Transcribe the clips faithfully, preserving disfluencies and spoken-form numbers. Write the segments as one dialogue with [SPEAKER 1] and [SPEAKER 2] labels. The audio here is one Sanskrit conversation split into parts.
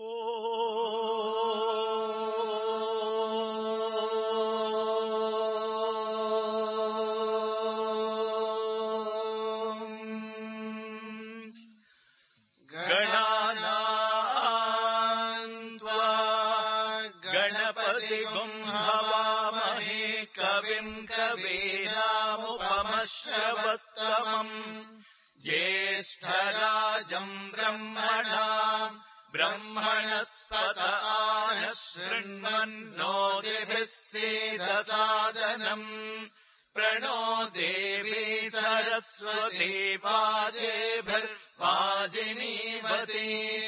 [SPEAKER 1] हवामहे कविम् कवीनामुपमश्रवस्तमम् ज्येष्ठराजम् ब्रह्मणाम् ब्रह्मणस्पत आनः शृण्वन्नोतिभिः सीदसादनम् प्रणो देवी सरस्वती वाजेभिर्वाजिनीवती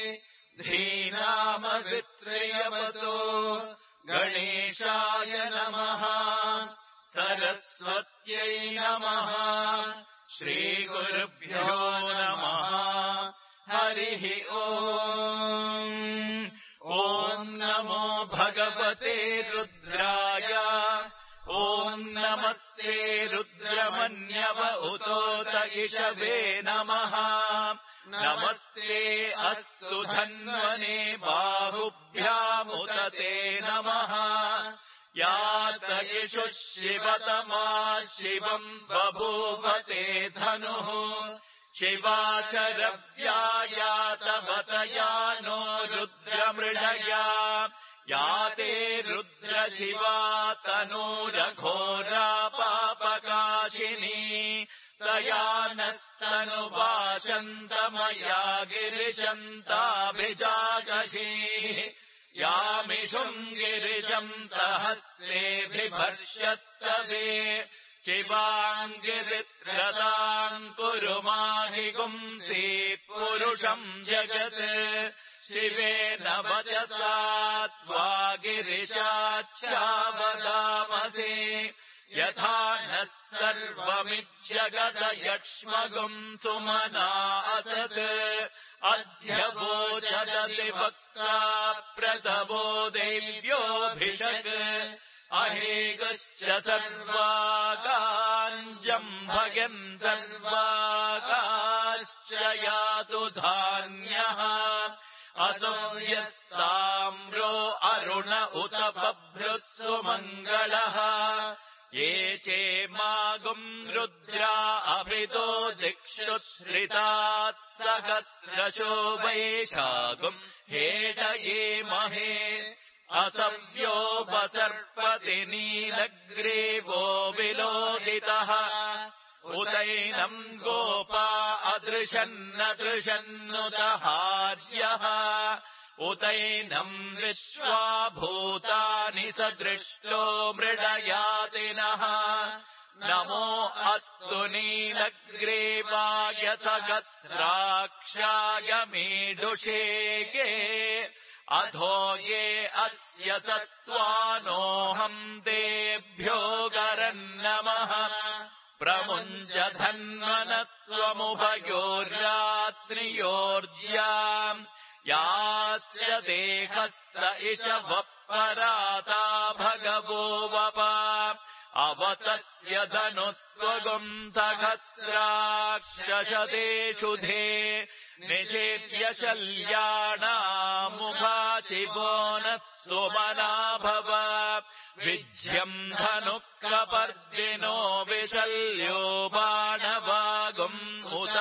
[SPEAKER 1] धीनामवित्रयवतो गणेशाय नमः सरस्वत्यै नमः श्रीगुरुभ्यो नमः हरिः ओम् ॐ नमो भगवते रुद्राय ॐ नमस्ते रुद्रमन्यव उतोत इषवे नमः नमस्ते अस्तु धन्वने बाहुभ्यामुत ते नमः यात इषुः शिवतमा शिवम् बभूवते धनुः शिवाचरव्या यातवतया नो रुद्रमृडया याते रुद्रशिवा तनूरघोरा पापकाशिनी तया नस्तनुवाशन्तमया गिरिशन्ताभिजागशीः यामिषुम् गिरिशन्तहस्तेऽभिभर्ष्यस्तवे शिवाम् गिरित्रदाम् कुरु माहि गुंसि पुरुषम् जगत् शिवेन वचसा त्वा गिरिशाच्छावदामसि यथा नः सर्वमिज्जगदयक्ष्मगुम् सुमना असत् अद्य वोचदति वक्ता प्रतवो देव्योऽभिषक् अहेगश्च सर्वागाञ्जम्भयन् सर्वागाश्च यातु धान्यः असो यस्ताम्रो अरुण उत बभ्रुः सुमङ्गलः ये चेमागुम् रुद्रा अभितो दिक्षुश्रितात् सहस्रशो वैशागुम् हेटयेमहे असव्योपसर्पति नीलग्रीवो विलोहितः उतैनम् गोपा अदृशन्नदृशन्नुदहार्यः उतैनम् विश्वा भूतानि सदृष्टो मृडयातिनः नमो अस्तु नीलग्रीवाय सहस्राक्षाय मीडुषेके अधो ये अस्य सत्त्वानोऽहम् तेभ्यो गरन्नमः प्रमुञ्च धन्वनस्त्वमुभयोर्रात्रियोर्ज्याम् यास्य देहस्त इषवः पराता भगवो वप अवसत्यधनुस्त्वगुम् सहस्राक्षशतेषुधे निषेद्य शल्याणामुखाचिवो नः सुमना भव विज्यम् धनुःकपर्दिनो विशल्यो बाणवागुम् उत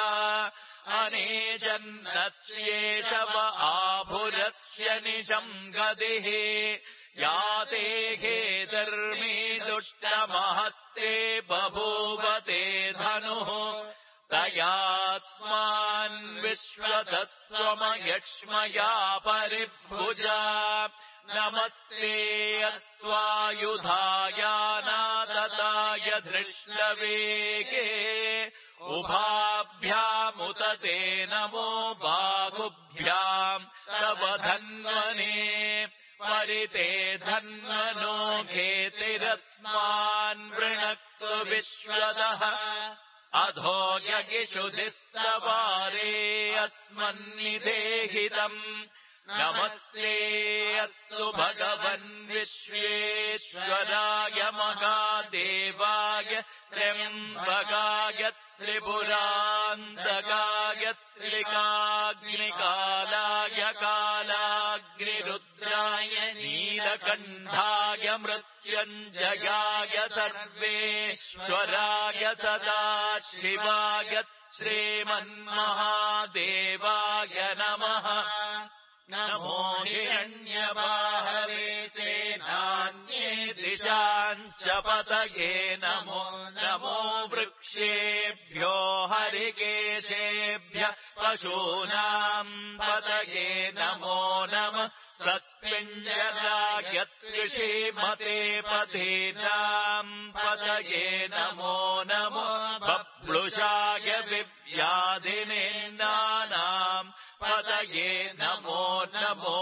[SPEAKER 1] अनेजन्नस्येषव आभुरस्य निशम् गतिः याते हेतर्मी दुष्टमहस्ते बभूवते धनुः तयास्मान् विश्वतस्त्वमयक्ष्मया परिभुजा नमस्ते अस्त्वायुधायानादताय धृष्णवेगे उभाभ्यामुत ते नमो बाहुभ्याम् तव धन्वने परिते धन्वनो घेतिरस्मान् वृणक्तु विश्वतः अधो यगिषुधिस्तवारे अस्मन्निदेहितम् नमस्ते अस्तु भगवन् विश्वेश्वराय महादेवाय त्र्यम्बकाय त्रिपुरान्तकाय त्रिकाग्निकालाय कालाग् कण्ठाय मृत्युञ्जयाय सर्वेश्वराय सदाशिवाय श्रीमन्महादेवाय नमः। नमो हिरण्यबाहवे सेनान्ये दिशाञ्च पतये नमो नमो वृक्षेभ्यो हरिकेशेभ्यः पशूनाम् पतये नमो नमः। स्वस्मिञ्जराय त्रिषीमते पथेनाम् पतये नमो नमो। बभ्रुषाय विव्याधिनेन्दानाम् पतये नमो नमो।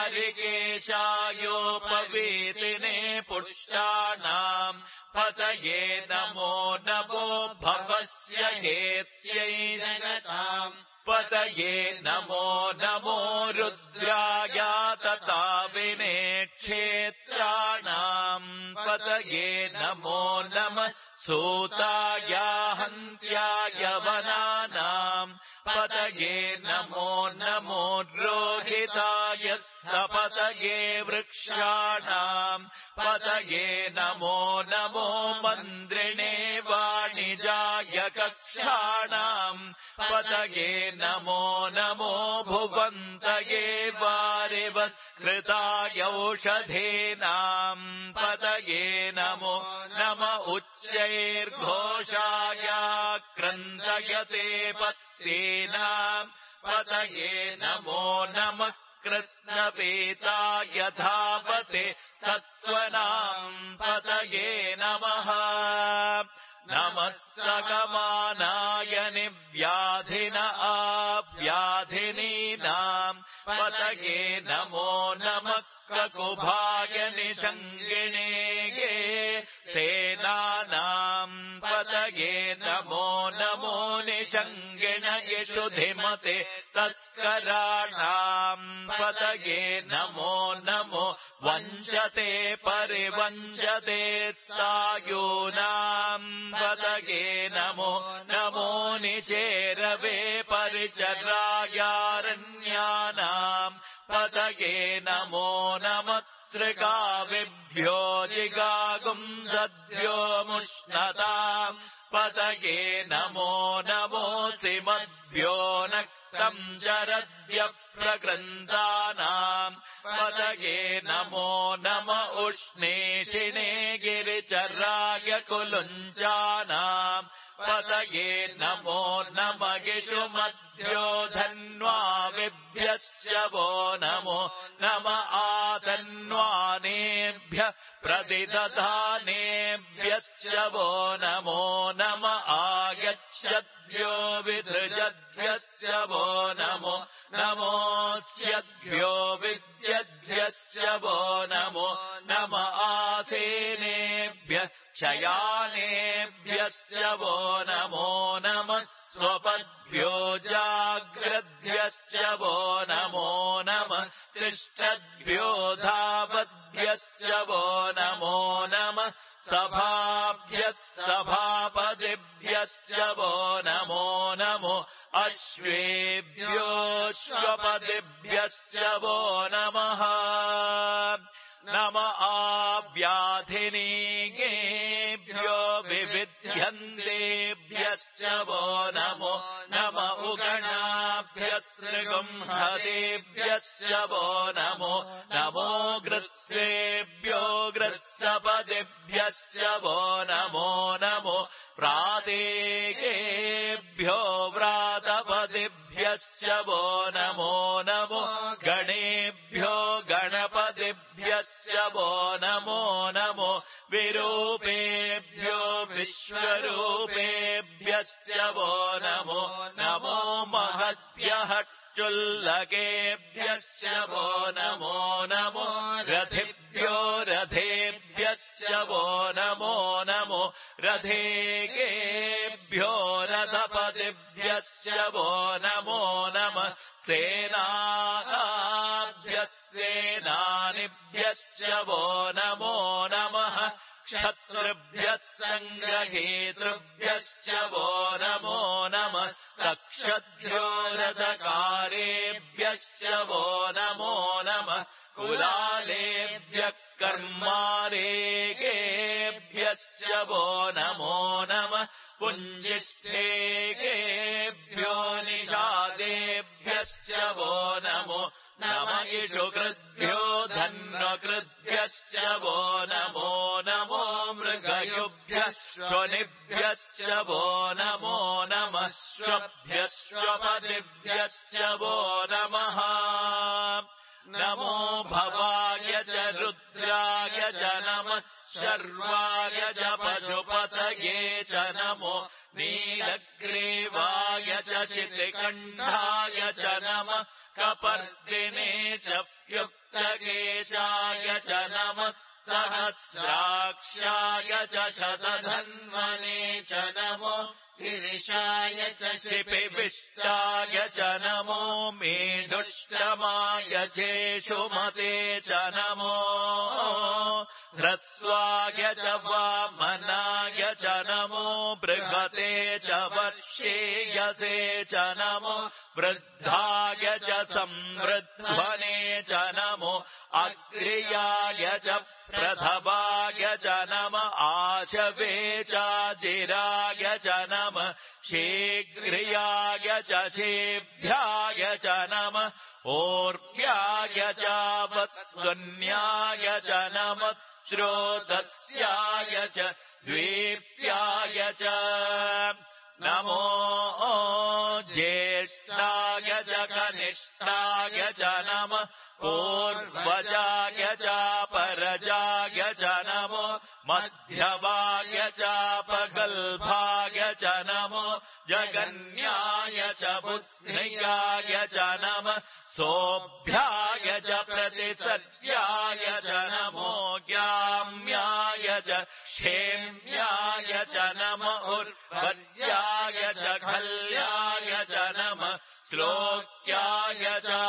[SPEAKER 1] हरिकेशायोपवीतिने पुष्टानाम् पतये नमो नमो। भवस्य हेत्यै जगताम् पतये नमो नमो। रुद्राय तताविने क्षेत्राणाम् पतये नमो नमः। सूताय हन्त्याय वनानाम् पतये नमो नमो। रोहिताय स्थपतये वृक्षाणाम् पतये नमो नमो। मन्द्रिणे वाणिजाय कक्षाणाम् पतये नमो नमो। भुवन्तये वारिवस्कृताय औषधेनाम् पतये नमो नम। उच्चैर्घोषाय क्रन्दयते पत्नीनाम् पतये नमो नमः। कृष्णपीताय धावते सत्त्वनाम् पतये नमः। नमः सकमानाय निव्याधिन आव्याधिनीनाम् पतये नमो नमः। ककुभाय निषङ्गिणे गे सेनानाम् पतये नमो नमो। निषङ्गिण यशुधिमते तस्कराणाम् पतये नमो नमो। वञ्चते परिवञ्चते सायूनाम् पतये नमो नमो। निचेरवे परिचरायारण्यानाम् पतये नमो नमः। सृगाविभ्यो जिगागुंसद्भ्यो मुष्णताम् पतये नमो नमो। सिमद्भ्यो नक्तम् चरद्भ्यः प्रकृन्दानाम् पतये नमो नम। उष्णेशिने गिरिचराय कुलुञ्चानाम् पतये नमो नम। गिषुमध्यो धन्वाविभ्यस्य वो नमो नम। आधन्वानेभ्यः प्रतिदधानेभ्यश्च वो नमो नम। आगच्छद्भ्यो विसृजद्भ्यश्च वो नमो नमोऽस्यद्भ्यो विद्यद्भ्यश्च वो नमो नम। आसेनेभ्यः शयानेभ्यश्च वो नमो नमः। स्वपद्भ्यो जाग्रद्भ्यश्च वो नमो नमः। तिष्ठद्भ्यो धावद्भ्यश्च वो नमो नमः। सभाभ्यः सभापतिभ्यश्च वो नमो नमो। अश्वेभ्योऽश्वपतिभ्यश्च वो नमः नम। आव्याधिनीगेभ्यो विविध्यन्तेभ्यश्च वो नमो नम। उगणाभ्यस्त्रिगुंहतेभ्यश्च वो नमो नमो। गृत्सेभ्यो गृत्सपतिभ्यश्च वो नमो नमो। प्रातेगेभ्यो व्रातपतिभ्यश्च वो नमो नमो। गणेभ्यो गणपतिभ्यश्च वो नमो नमो। विरूपेभ्यो विश्वरूपेभ्यश्च वो नमो नमो। महद्भ्यः चुल्लकेभ्यश्च वो नमो नमो। रथिभ्यो रथेभ्यश्च वो नमो नमो। रथेभ्यो रथपतिभ्यश्च वो नमो नमः। सेनाभ्यः सेनानिभ्यश्च वो नमो नमः। क्षत्रुभ्यः सङ्ग्रहेतृभ्यश्च वो नमो नमः। तक्षद्भ्यो रथकारेभ्यश्च वो नमो नमः। कुलालेभ्यः कर्मारेगेभ्यश्च वो नमो नमः पुञ्जिष्ठेगेभ्यो निषादेभ्यश्च वो नमो नम इषुकृद्भ्यो धन्वकृद्भ्यश्च वो नमो नमो मृगयुभ्यः श्वनिभ्यश्च वो नमो नमः श्वभ्यश्वपतिभ्यश्च वो नमः नमो भवाय च रुद्राय च नमः शर्वाय च पशुपतये च नमो नीलग्रीवाय च शितिकण्ठाय च नमः कपर्दिने च युक्तकेशाय च नमः सहस्राक्षाय च शतधन्वने च नमो गिरिशाय च शिपिविष्टाय च नमो मेढुष्टमाय चेषुमते च नमो ह्रस्वाय च वामनाय च नमो बृहते च वर्षेयसे च नमो वृद्धाय च संवृद्धने च नमो अग्र्याय च प्रथवाय च नम आशवे चाजिराय च नम शीघ्र्याय च शेभ्याय च नम ओर्व्याय च वत्सुन्याय च नम श्रोतस्याय च द्वीप्याय च नमो ज्येष्ठाय च कनिष्ठाय च नम पूर्वजाय च परजाय च नमो मध्यवाय च पगल्भाय च नमो जगन्याय च बुद्ध्याय च नम सोऽभ्याय च प्रतिसर्याय च नमो ज्ञाम्याय च क्षेम्याय च नम उर्वर्याय च खल्याय च नम श्लोक्याय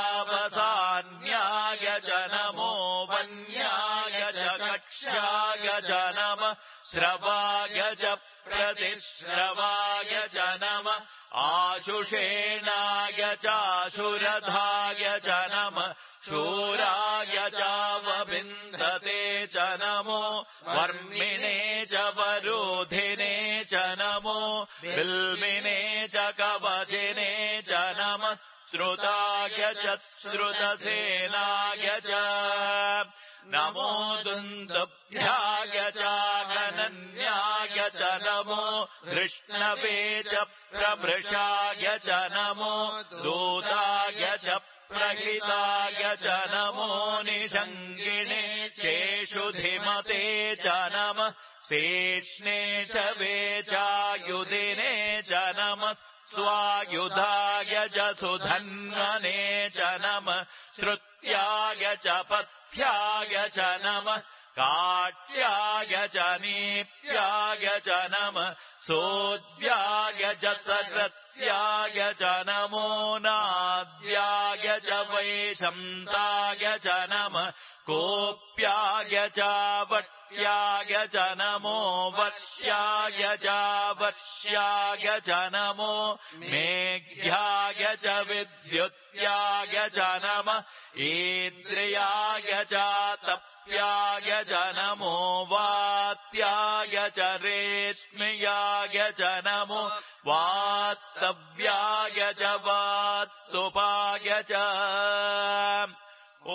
[SPEAKER 1] चावसान्याय च नमो वन्याय च कक्ष्याय च नम श्रवाय च प्रतिश्रवाय च नम आशुषेणाय चाशुरधाय च नम शूराय चावविन्दते च नमो वर्मिणे च वरोधिने च नमो बिल्मिने च कवचिने च नम श्रुताय च श्रुतसेनाय च नमो दुन्दुभ्याय चागनन्याय च नमो कृष्णवे च प्रमृषाय च नमो दूताय च प्रहिताय च नमो निषङ्गिणे चेषुधिमते च नम शेष्णे च वेचायुधिने च नम स्वायुधाय च सुधन्वने च नम श्रुत्याय च पथ्याय च नम काट्याय च नीप्याय च नम सोद्याय च सरस्याय च नमो नाद्याय च वैशन्ताय च नम कोप्याय च वट्याय च नमो वर्ष्याय च वर्ष्याय च नमो मेघ्याय च विद्युत्याय च नम इन्द्रियाय च तप्याय च नमो वात्याय च रेश्म्याय च नमो वास्तव्याय च वास्तुपाय च ॐ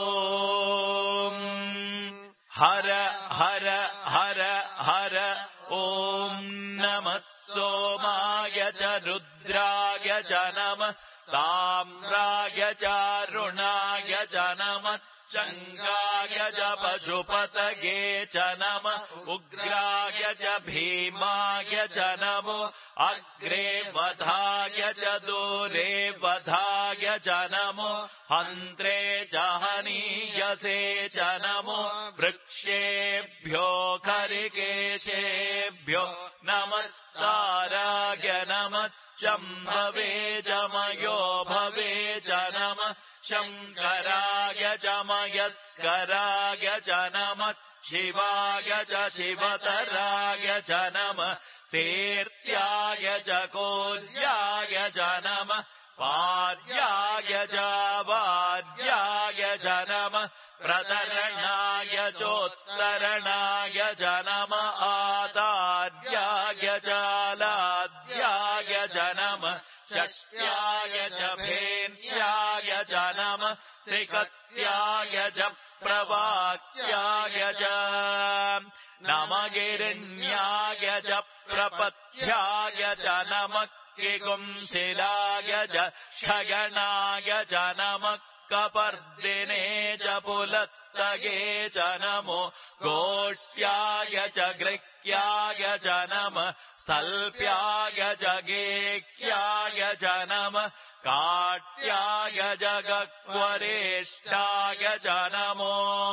[SPEAKER 1] हर हर हर हर ॐ नमः सोमाय च रुद्राय च नमः साम्राय च रुणाय च नमः चङ्गाय च पशुपतये च नमः उग्राय च भीमाय च नमो अग्रे वधाय च दूरे वधाय च नमो हन्त्रे च हनीयसे च नमो वृक्षेभ्यो खरिकेशेभ्यो नमस्काराय नमः शम्भवे च मयो भवे च नमः शङ्कराय च मयस्कराय च नमः शिवाय च शिवतराय च नमः सेर्त्याय च कोल्याय च नमः पाद्याय च वाद्याय च नमः प्रतरणाय चोत्तरणाय च नम आतार्याय चालाद्याय च नम षष्ट्याय च भेन्याय च नम त्रिकत्याय च प्रवाक्याय च नम गिरिण्याय च प्रपथ्याय च नम किगुंसिलाय च क्षयणाय च नम कपर्दिने च पुलस्तये च नमो गोष्ट्याय च गृह्याय च नम सल्प्याय च गेक्याय च नम काट्याय जगक्वरेष्ठाय च नमो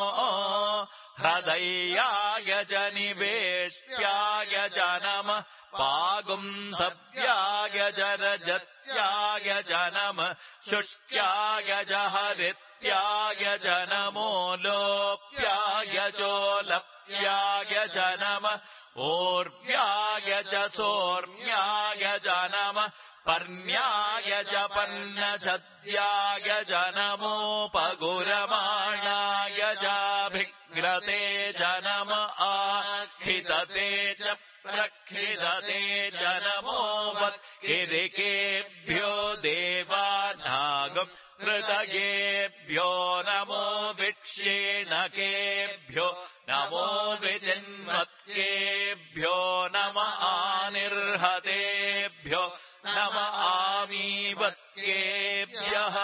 [SPEAKER 1] हृदयाय च निवेष्ट्याय च नम पागुंसव्याय च रजस्याय च नम शुष्क्याय च हरित्याय च नमो लोप्याय चोलप्याय च नम ऊर्व्याय च सोर्म्याय च नम पर्ण्याय च पर्णछद्याय च नमोपगुरमाणाय चाभिघ्रते च नम आखितते च प्रक्षिदते च नमो वत्किरिकेभ्यो देवानागम् कृतयेभ्यो नमो विक्षीणकेभ्यो नमो विचिन्वत्केभ्यो नम आनिर्हतेभ्यो नम आमीवत्केभ्यः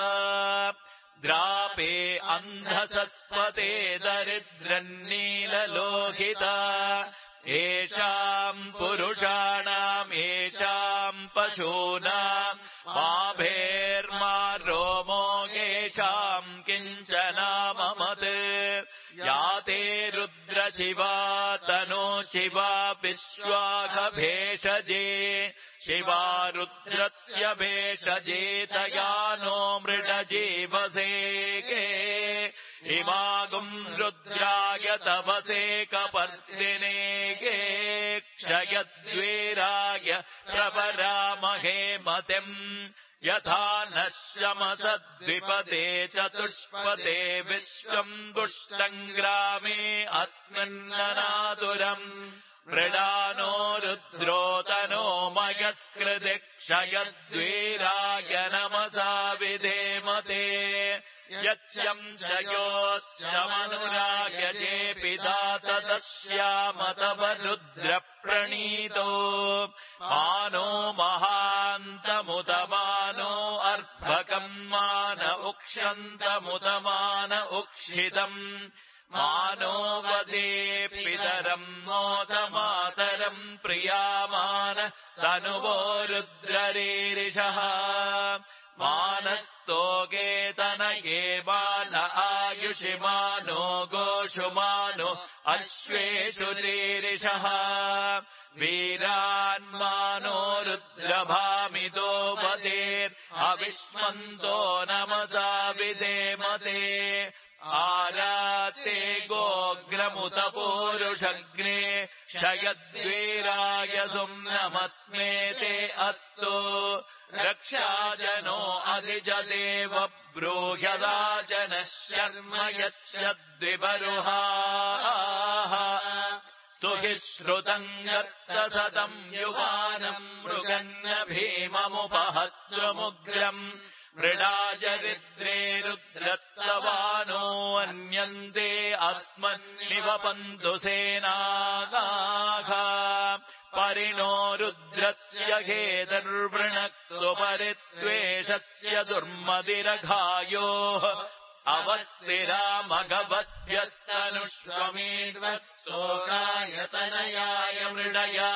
[SPEAKER 1] द्रापे अन्धसस्पते दरिद्रन्नीललोहिता येषाम् पुरुषाणाम् येषाम् पशूनाम् माभेर्मा रोमो येषाम् किञ्चनाममत् याते रुद्रशिवा तनो शिवा विश्वाघभेषजे शिवा रुद्रस्य भेषजेतया नो मृडजीवसेके इमागुम् रुद्राय तवसे कपर्दिनेके क्षयद्वीराय प्रवरामहे मतिम् यथा नः शमसद्विपदे चतुष्पदे विश्वम् दुष्टम् ग्रामे अस्मिन्ननातुरम् मृडानो रुद्रोतनो मयस्कृति क्षयद्वीराय नमसा विधेमते यच्यम् जयोश्चमनुराय ये पिता तदस्यामतवरुद्रप्रणीतो मानो महान्तमुतमानो अर्भकम् मान उक्ष्यन्तमुतमान उक्षितम् मानो वदे पितरम् मोदमातरम् प्रियामानस्तनुवो रुद्ररीरिषः मानस्तोकेतनये मान आयुषि मानो गोषु मानो अश्वेषु रीरिषः वीरान्मानो रुद्रभामितो वदेर्हविष्मन्तो नमसा विधेमते आराते गोग्रमुत पूरुषग्ने क्षयद्वीराय सुम्नमस्मेते अस्तु रक्षाजनो अधिजदेव ब्रूह्यदा जनः शर्म यच्छद्विबरुहाः स्तुहि श्रुतम् गर्तसतम् युवानम् मृगन्न भीममुपहत्वमुग्रम् मृडाजरिद्रे रुद्रस्तवानो अन्यन्ते अस्मन्निवपन्तु सेनागाः परिणो रुद्रस्य हेतर्वृणक्तु परित्वेषस्य दुर्मदिरघायोः अवस्थिरामघवद्भ्यस्तनुष्वमीड्वत्सोकायतनयाय मृडया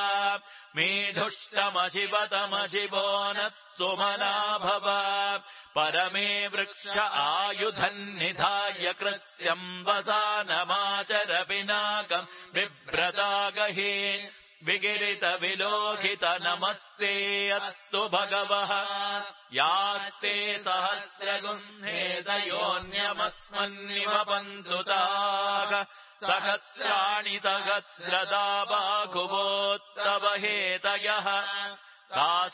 [SPEAKER 1] मेधुष्टमशिवतमशिवो न सुमना भव परमे वृक्ष आयुधन्निधाय कृत्यम् वसानमाचर पिनाकम् बिभ्रतागहि विगिरित विलोकित नमस्ते अस्तु भगवः यास्ते सहस्रगुह्नेदयोन्यमस्मन्निवपन्तु ताः सहस्राणि सहस्रदा बाहुवोत्तव हेतयः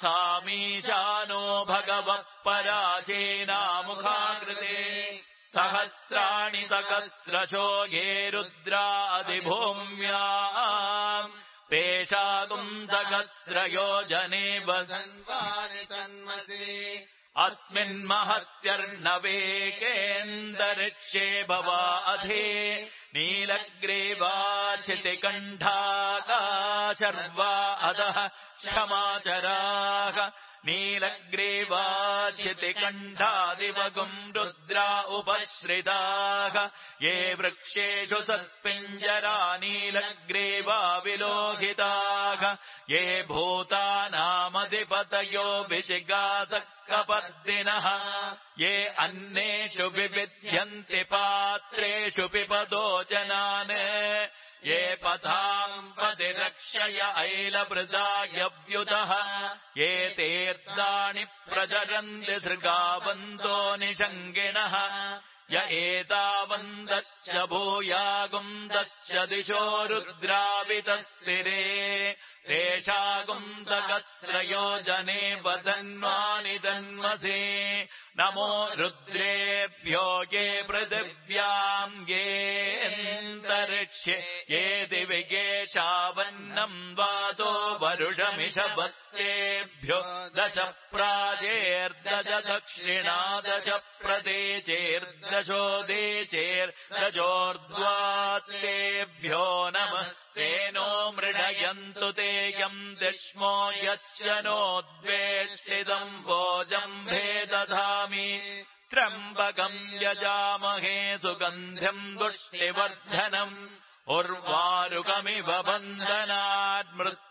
[SPEAKER 1] तासामीशानो भगवः पराचेनामुखाकृते सह सहस्राणि सकस्रशो ये रुद्रादिभूम्याम् पेशागुम् सहस्रयोजने वदन्वानि तन्मसि अस्मिन्महत्यर्णवेकेन्दरिक्ष्ये भवाधे नीलग्रीवाचितिकण्ठाका शर्वा अधः क्षमाचराः नीलग्रीवाचितिकण्ठादिवगुम् रुद्रा उपश्रिताः ये वृक्षेषु सस्पिञ्जरा नीलग्रीवा विलोहिताः ये भूतानामधिपतयो विशिगासक्कपर्दिनः ये अन्नेषु विविध्यन्ति पात्रेषु पिबतो जनान् ये पथाम् पतिरक्षय ऐलभृतायव्युतः ये तीर्थानि प्रचरन्ति सृगावन्तो निषङ्गिणः य एतावन्तश्च भूयागुन्दश्च दिशो रुद्रावितस्तिरे तेषागुन्दकस्रयोजने वदन्वानि तन्मसि नमो रुद्रेभ्यो ये पृथिव्याम् येऽन्तरिक्ष्ये ये दिवि येषावन्नम् वातो वरुषमिषभस्तेभ्यो दश प्राजेर्दश दक्षिणा दश प्रदेचेर्दशो देचेर्दशोर्ध्वात्तेभ्यो नमस्तेनो मृडयन्तु ते यम् दिष्मो यस्य नो द्वेष्टिदम् भोजम्भे दधामि त्र्यम्बकम् यजामहे सुगन्ध्यम् पुष्टिवर्धनम् उर्वारुकमिव बन्धनात्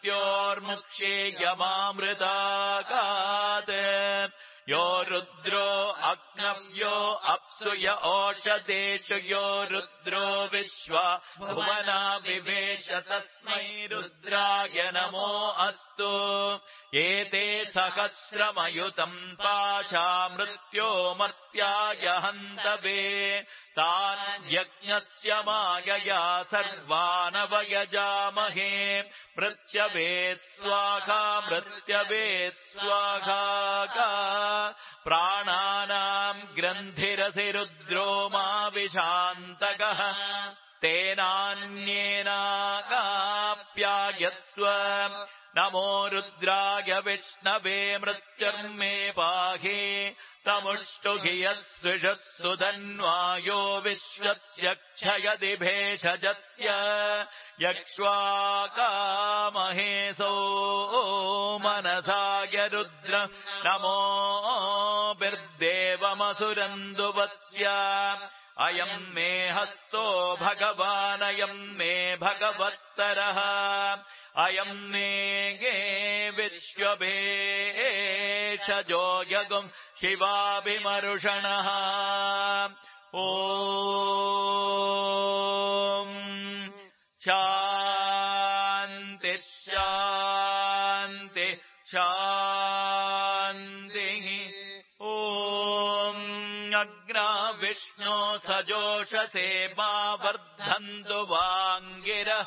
[SPEAKER 1] मृत्योर्मुक्षीयमामृताकात् यो रुद्रो अग्नव्यो अप्सु य ओषधेषु यो रुद्रो विश्वा भुवना विवेश तस्मै रुद्राय नमो अस्तु एते सहस्रमयुतम् पाशा मृत्यो मर्त्याय हन्तवे तान् यज्ञस्य मायया सर्वानवयजामहे मृत्यवे स्वाहा मृत्यवे स्वाहा प्राणानाम् ग्रन्थिरसि रुद्रो मा विशान्तकः तेनान्येनाकाप्यायस्व नमो रुद्राय विष्णवे मृत्युर्मे पाहि तमुष्टुहि यस्विषत्सु धन्वायो विश्वस्य क्षयति भेषजस्य यक्ष्वाकामहेसो मनसाय रुद्र नमो बिर्देवमसुरन्दुवस्य अयम् मे हस्तो भगवानयम् मे भगवत्तरः अयम् मे गे विश्वभेषजो यगुम् शिवाभिमरुषणः ॐ शान्ति शान्ति शान्तिः ॐ अग्ना विष्णो सजोषसे मा वर्धन्तु वाङ्गिरः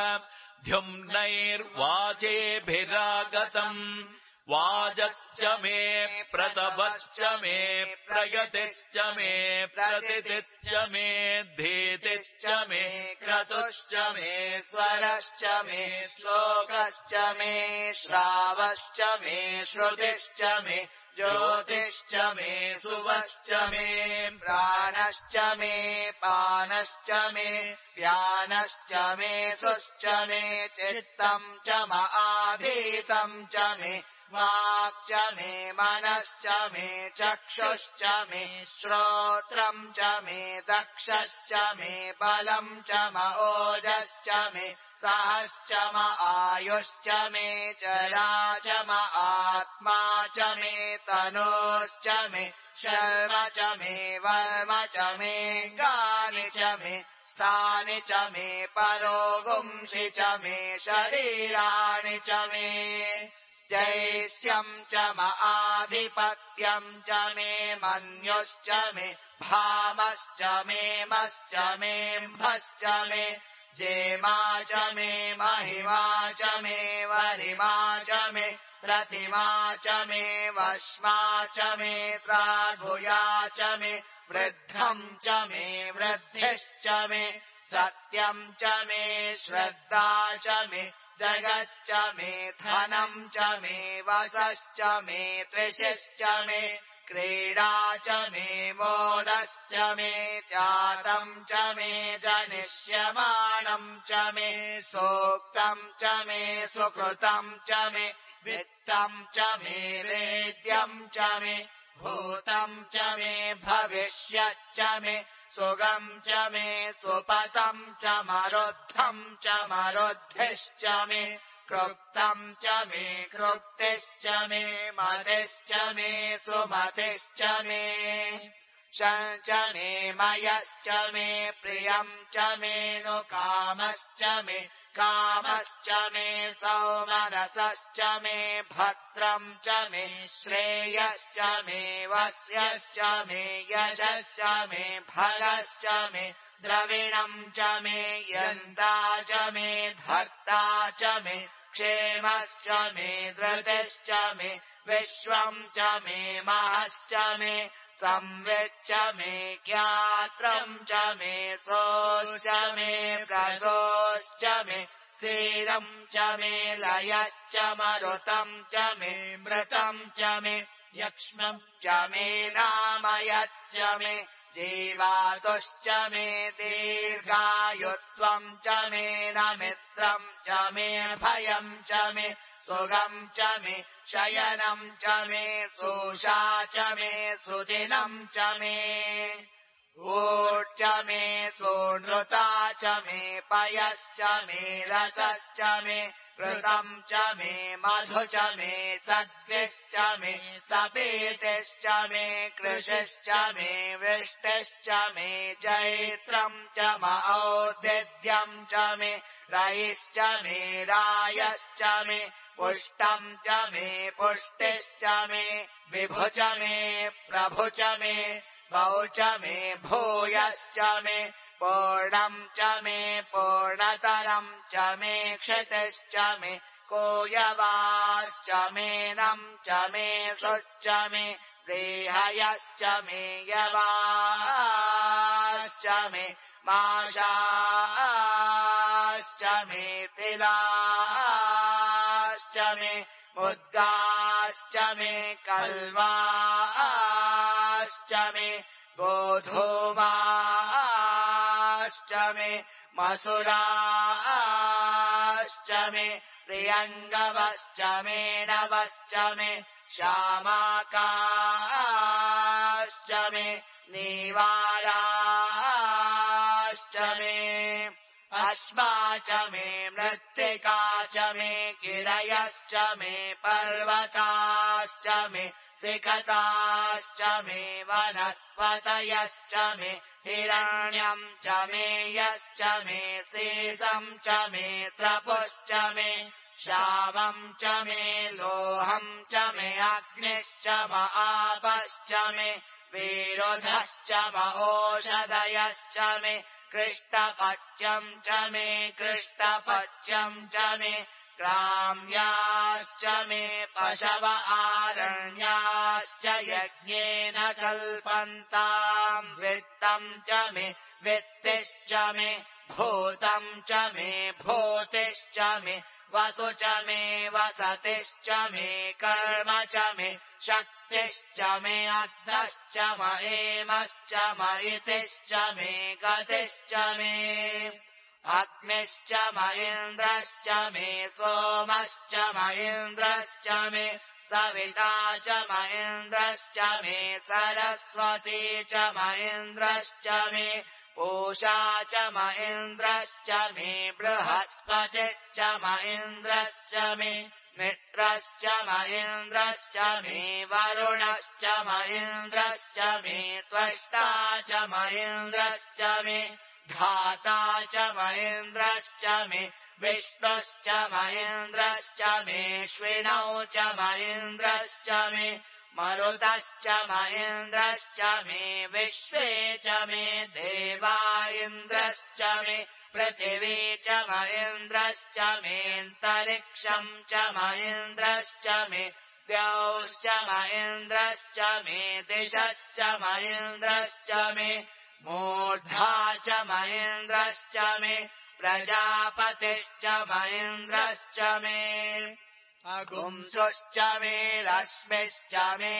[SPEAKER 1] द्युम्नैर्वाचेभिरागतम् वाजश्च मे प्रतपश्च मे प्रयतिश्च मे प्रतितिश्च मे धीतिश्च मे क्रतुश्च मे स्वरश्च मे श्लोकश्च मे श्रावश्च मे श्रुतिश्च मे ज्योतिश्च मे सुवश्च मे प्राणश्च मे पानश्च मे व्यानश्च मे सुश्च मे चित्तम् च महाधीतम् च मे वाक् च मे मनश्च मे चक्षुश्च मे श्रोत्रम् च मे दक्षश्च मे बलम् च म ओजश्च मे सहश्च म आयुश्च मे जरा च म आत्मा च मे तनोश्च मे शर्म च मे वर्म च मे गानि च मे स्थानि च मे परोगुंसि च मे शरीराणि च मे जैष्यम् च म आधिपत्यम् च मे मन्युश्च मे भामश्च मे मश्च मे म्भश्च मे जेमा च मे महिमा च मे वरिमा च मे प्रतिमा च मे वश्मा च मे त्रागुया च मे वृद्धम् च मे वृद्धिश्च मे सत्यम् च मे श्रद्धा च मे जगच्च मे धनम् च मे वसश्च मे त्विषश्च मे क्रीडा च मे मोदश्च मे जातम् च मे जनिष्यमाणम् च मे सूक्तम् च मे सुकृतम् च मे वित्तम् च मे वेद्यम् च मे भूतम् च मे भविष्यच्च मे सुगम् च मे सुपतम् च मरुद्धम् च मरुद्धिश्च मे कृप्तम् च मे कृप्तिश्च मे मतिश्च मे सुमतिश्च मे शम् च मे मयश्च मे प्रियम् च मे नु कामश्च मे कामश्च मे सौमनसश्च मे भद्रम् च मे श्रेयश्च मे वस्यश्च मे यशश्च मे फलश्च मे द्रविणम् च मे यन्ता च मे धर्ता च मे क्षेमश्च मे धृतिश्च मे विश्वम् च मे महश्च मे संविच्च मे ज्ञात्रम् च मे सोश्च मे प्रसोश्च मे सीरम् च मे लयश्च मरुतम् च मे मृतम् च मे यक्ष्मम् च मे नामयच्च मे जीवातुश्च मे दीर्घायुत्वम् च मे नमित्रम् च मे भयम् च मे सुगम् च मे शयनम् च मे सोषा च मे सुदिनम् च मे ऊर्च मे सोनृता च मे पयश्च मे रसश्च मे कृतम् च मे मधु च मे सद्भिश्च मे सपीतिश्च मे कृशिश्च मे वृष्टिश्च मे चैत्रम् च मौद्यद्यम् च मे रयिश्च मे रायश्च मे पुष्टम् च मे पुष्टिश्च मे विभु च मे प्रभु च मे भौ च मे भूयश्च मे पूर्णम् च मे पूर्णतरम् च मे क्षितिश्च मे कोयवाश्च मे नम् च मे शुच्च मे देहयश्च मे यवाश्च मे माशाश्च मे तिलाश्च मे मुद्गाश्च मे कल्वाश्च मे गोधूमाश्च मे मसुराश्च मे प्रियङ्गवश्च मे नवश्च मे श्यामाकाश्च मे नीवाराश्च मे अश्वा च मे मृत्तिका च मे गिरयश्च मे पर्वताश्च मे सिकताश्च मे वनस्पतयश्च मे हिरण्यम् च मे यश्च मे सीसम् च मे त्रपुश्च मे श्यामम् च मे लोहम् च मे अग्निश्च म आपश्च मे विरुधश्च म ओषधयश्च मे कृष्टपच्यम् च मे कृष्टपच्यम् च मे ग्राम्याश्च मे पशव आरण्याश्च यज्ञेन कल्पन्ताम् वित्तम् च मे वित्तिश्च मे भूतम् च मे भूतिश्च मे वसु च मे वसतिश्च मे कर्म च मे शक्तिश्च मे अर्थश्च म एमश्च म इतिश्च मे गतिश्च मे अग्निश्च म इन्द्रश्च मे सोमश्च म इन्द्रश्च मे सविता च म इन्द्रश्च मे सरस्वती च म इन्द्रश्च मे पूषा च म इन्द्रश्च मे बृहस्पतिश्च म इन्द्रश्च मे मित्रश्च म इन्द्रश्च मे वरुणश्च म इन्द्रश्च मे त्वष्टा च म इन्द्रश्च मे धाता च म इन्द्रश्च मे विष्णुश्च म इन्द्रश्च मे श्विनौ च म इन्द्रश्च मे मरुतश्च म इन्द्रश्च मे विश्वे च मे देवा इन्द्रश्च मे पृथिवी च म इन्द्रश्च मेऽन्तरिक्षम् च म इन्द्रश्च मे द्यौश्च म इन्द्रश्च मे दिशश्च म इन्द्रश्च मे मूर्धा च म इन्द्रश्च मे प्रजापतिश्च म इन्द्रश्च मे अगुंसुश्च मे रश्मिश्च मे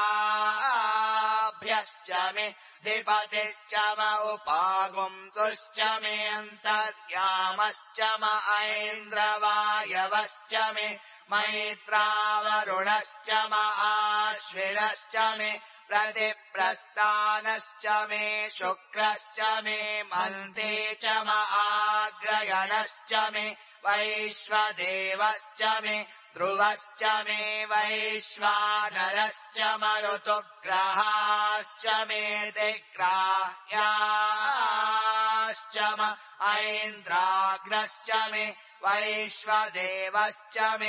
[SPEAKER 1] दाभ्यश्च मे धिपतिश्च म उपागुंसुश्च मे अन्तर्यामश्च म ऐन्द्रवायवश्च मे मैत्रावरुणश्च म आश्विनश्च मे प्रतिप्रस्थानश्च मे शुक्रश्च मे मन्ते च म आग्रयणश्च मे वैश्वदेवश्च मे ध्रुवश्च मे वैश्वानरश्च मरुतुग्रहाश्च मे दिग्राह्याश्च म ऐन्द्राग्नश्च मे वैश्वदेवश्च मे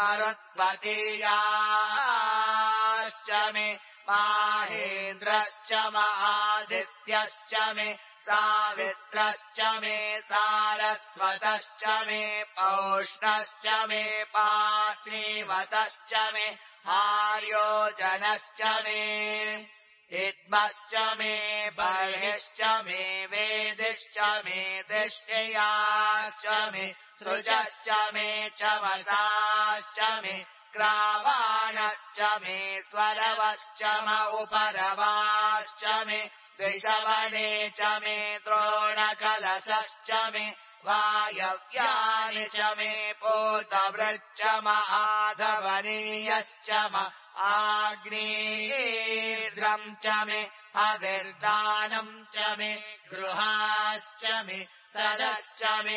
[SPEAKER 1] मरुत्पतीयाश्च मे माहेन्द्रश्च म आदित्यश्च मे सावित्रश्च मे सारस्वतश्च मे पौष्णश्च मे पात्नीवतश्च मे आर्योजनश्च मे इद्मश्च मे बर्हिश्च मे वेदिश्च मे दिष्ययाश्च मे सृजश्च मे चमसाश्च मे ग्रावाणश्च मे स्वरवश्च म उपरवाश्च मे द्विषवणे च मे द्रोणकलशश्च मे वायव्यानि च मे पूतवृच्च म आधवनीयश्च म आग्नेयेर्द्रम् च मे अविर्दानम् च मे गृहाश्च मे सदश्च मे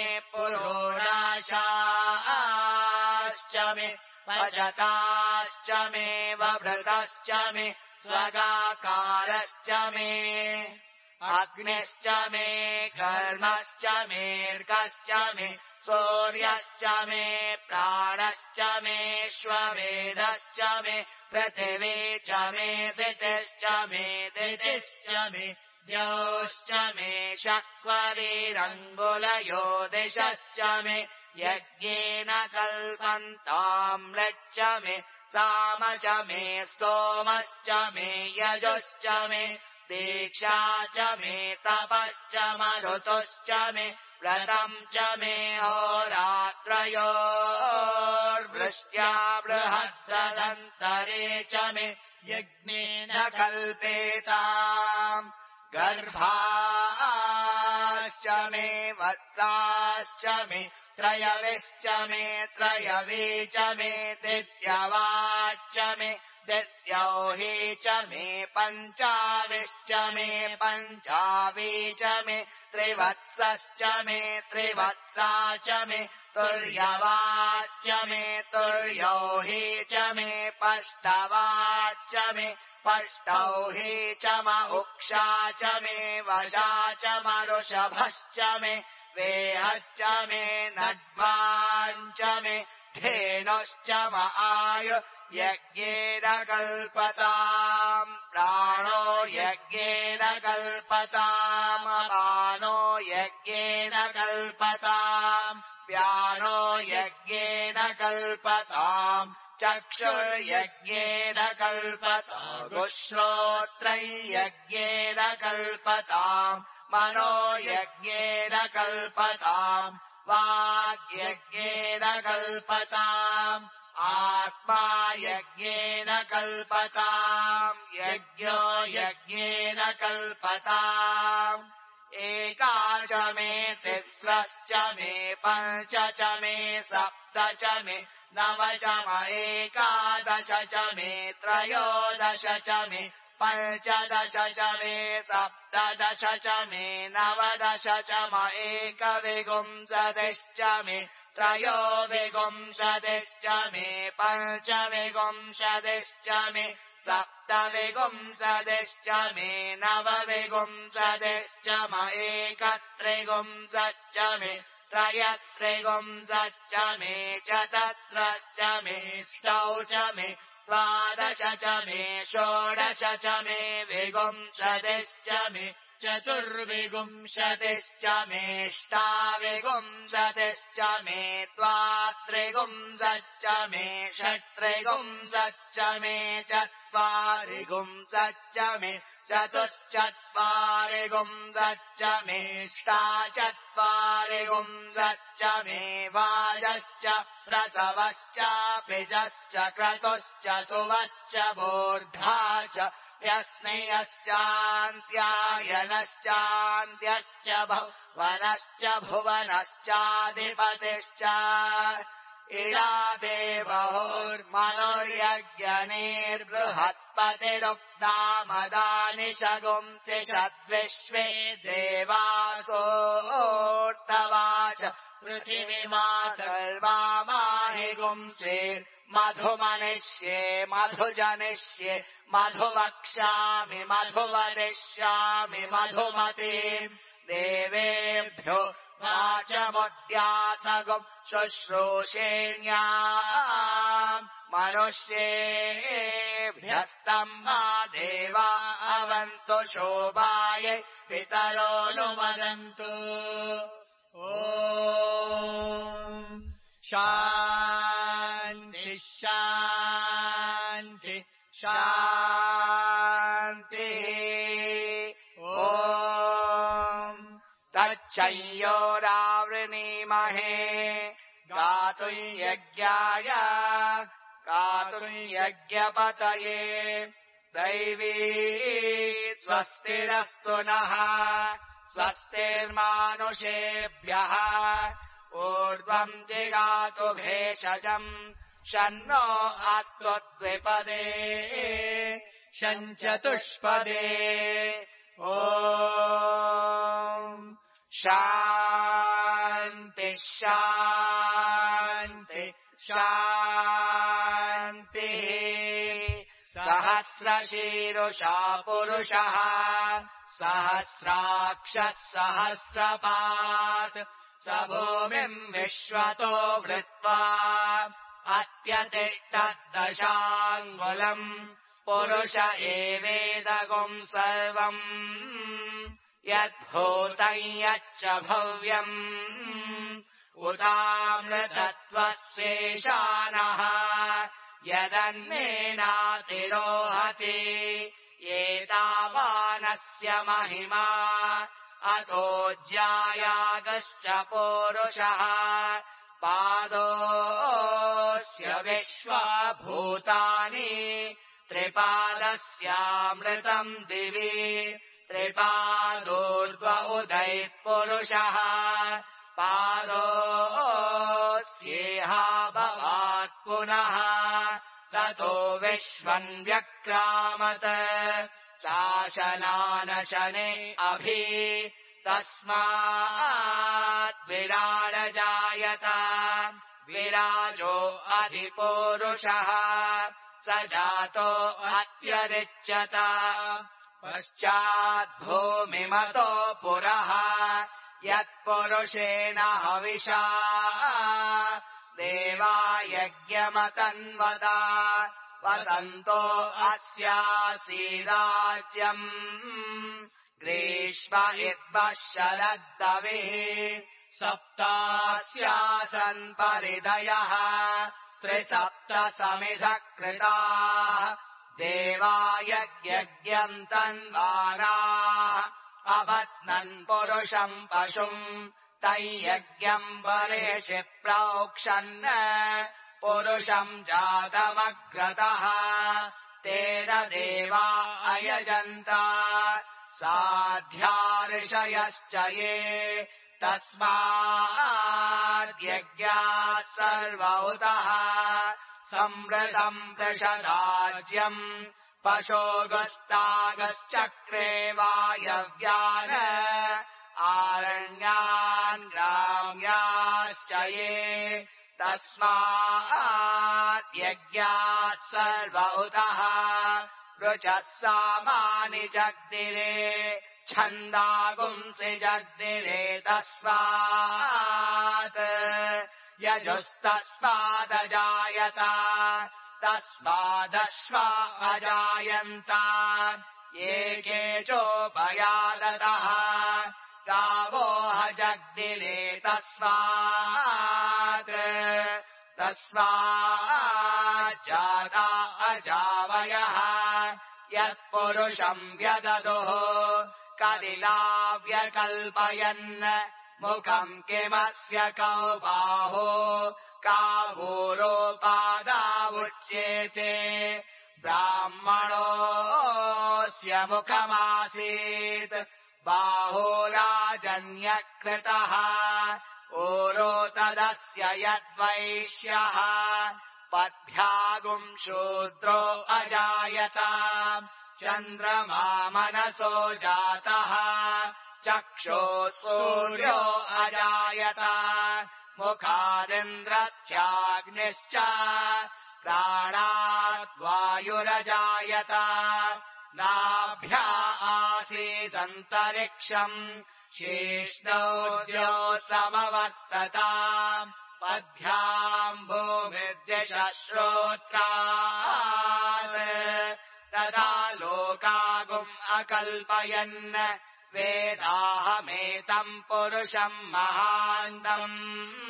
[SPEAKER 1] पुरोडाशाश्च मे पचताश्च मे वभृतश्च मे स्वगाकारश्च मे अग्निश्च मे कर्मश्च मेऽर्कश्च मे सूर्यश्च मे प्राणश्च मेऽश्वमेधश्च मे पृथिवी च मे दितिश्च मे दितिश्च मे द्यौश्च मे शक्वरीरङ्गुलयो दिशश्च मे यज्ञेन कल्पन्ताम् मृच्च मे साम च मे स्तोमश्च मे यजुश्च मे दीक्षा च मे तपश्च मरुतुश्च मे व्रतम् च मे होरात्रयोर्वृष्ट्या बृहद्दन्तरे च मे यज्ञेन कल्पेताम् गर्भाश्च मे वत्साश्च मे त्रयविश्च मे त्रयवी च मे दित्यवाच्च मे दित्यौही च मे पञ्चाविश्च मे पञ्चावी च मे त्रिवत्सश्च मे त्रिवत्सा च मे तुर्यवाच्च मे तुर्यौही च मे पष्टवाच्च मे पष्टौही च म उक्षा च मे वशा च मरुषभश्च मे वेहश्च मे नड्वाञ्च मे धेनुश्च म आयु यज्ञेन कल्पताम् प्राणो यज्ञेन कल्पताम् अपानो यज्ञेन कल्पताम् व्यानो यज्ञेन कल्पताम् चक्षुर्यज्ञेन कल्पताम् श्रोत्रैर्यज्ञेन कल्पताम् मनो यज्ञेन कल्पताम् वाग्यज्ञेन कल्पताम् आत्मा यज्ञेन कल्पताम् यज्ञो यज्ञेन कल्पताम् एका च मे तिस्रश्च मे पञ्च च मे सप्त च मे नव च म एकादश च मे त्रयोदश च मे पञ्चदश च मे सप्तदश च मे नवदश च म एकविंशतिश्च मे त्रयोविंशतिश्च मे पञ्चविंशतिश्च मे सप्तविंशतिश्च मे नवविंशतिश्च म एकत्रिंशच्च मे त्रयस्त्रिंशच्च मे चतस्रश्च मे ष्टौ च मे द्वादश च मे षोडश च मे विगुंशतिश्च मे चतुर्विगुंशतिश्च मेष्टाविगुंशतिश्च मे द्वात्रिगुंसच्च मे षट्त्रिगुंसच्च मे चत्वारिगुंसच्च मे चतुश्चत्वारिगुंसच्च मेष्टाचत्वारिगुंसच्च मे वाजश्च प्रसवश्च पिजश्च क्रतुश्च सुवश्च मूर्धा च यस्नेयश्चान्त्यायनश्चान्त्यश्च भुवनश्च भुवनश्चाधिपतिश्च इडादेवहोर्मनुर्यज्ञनेर्बृहस्पतिरुक्तामदानि शगुंसि षद्विश्वे देवासोऽर्तवाच पृथिवीमा सर्वामाहि गुंसेर्मधुमनिष्ये मधुजनिष्ये मधुवक्ष्यामि मधुवदिष्यामि मधुमते देवेभ्यो वाचमुद्यासगुम् शुश्रूषेण्या मनुष्येभ्यस्तम् मा देवा अवन्तु शोभाय पितरोऽनुमदन्तु ॐ शान्ति शान्ति शान्तिः ॐ तच्चयोरावृणीमहे गातुम् यज्ञाय गातुम् यज्ञपतये दैवी स्वस्तिरस्तु नः स्वस्तिर्मानुषेभ्यः ऊर्ध्वम् जिगातु भेषजम् शन्नो अत्वद्विपदे शञ्चतुष्पदे ॐ शान्ति शान्ति शान्तिः सहस्रशीरुषा पुरुषः सहस्राक्षः सहस्रपात् स भूमिम् विश्वतो वृत्वा अत्यतिष्ठद्दशाङ्गुलम् पुरुष एवेदगुम् सर्वम् यद्भूतम् यच्च भव्यम् उदामृतत्वस्येषानः यदन्नेनातिरोहति एतावानस्य महिमा अतो ज्यायागश्च पूरुषः पादोऽस्य विश्वभूतानि त्रिपादस्यामृतम् दिवि त्रिपादोर्ध्व उदैत्पुरुषः पादोऽस्येहा भवात् पुनः ततो विश्वम् व्यक्रामत् शासनानशने अभि तस्मात् विराडजायत विराजो अधिपूरुषः स जातो अत्यरिच्यत पश्चाद्भूमिमतो पुरः यत्पुरुषेण हविषा देवा यज्ञमतन्वता वदन्तो अस्यासीराज्यम् ग्रीष्म इद्वः शरद्दविः सप्तास्यासन् परिधयः त्रिसप्त समिधः कृताः देवा यज्ञम् तन्वानाः अबध्नन् पुरुषम् पशुम् तैयज्ञम् बर्हिषि प्रोक्षन् पुरुषम् जातमग्रतः तेन देवा अयजन्त साध्या ऋषयश्च ये तस्माद्यज्ञात् सर्वहुतः संवृतम् वृषराज्यम् पशोगस्तागश्चक्रे वायव्यान् आरण्यान् ग्राम्याश्च ये तस्माद्यज्ञात् सर्वहुतः ऋचः सामानि जग्निरे छन्दागुंसि जग्निरे तस्मात् यजुस्तस्मादजायत तस्मादश्वा अजायन्त एके चोपयादतः गावो हजग्दिरे तस्मात् तस्माज्जाता अजावयः यत्पुरुषम् व्यददुः कलिलाव्यकल्पयन् मुखम् किमस्य कौ बाहो कावूरोपादावुच्येते ब्राह्मणोऽस्य मुखमासीत् बाहो राजन्यकृतः ऊरो तदस्य यद्वैश्यः पद्भ्यागुम् शूद्रो अजायत चन्द्रमा मनसो जातः चक्षुः सूर्यो अजायत मुखादिन्द्रश्चाग्निश्च प्राणात् वायुरजायत नाभ्या आसीदन्तरिक्षम् शीष्णोद्योत्समवर्तत पद्भ्याम् भूमिर्द्यश्रोत्रात् तदा लोकागुम् अकल्पयन् वेदाहमेतम् पुरुषम् महान्तम्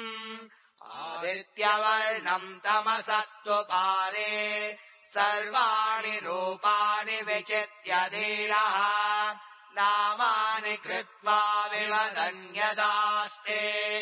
[SPEAKER 1] आदित्यवर्णम् तमसस्तु पारे सर्वाणि रूपाणि विचित्य धीरः नामानि कृत्वा विवदन्यदास्ते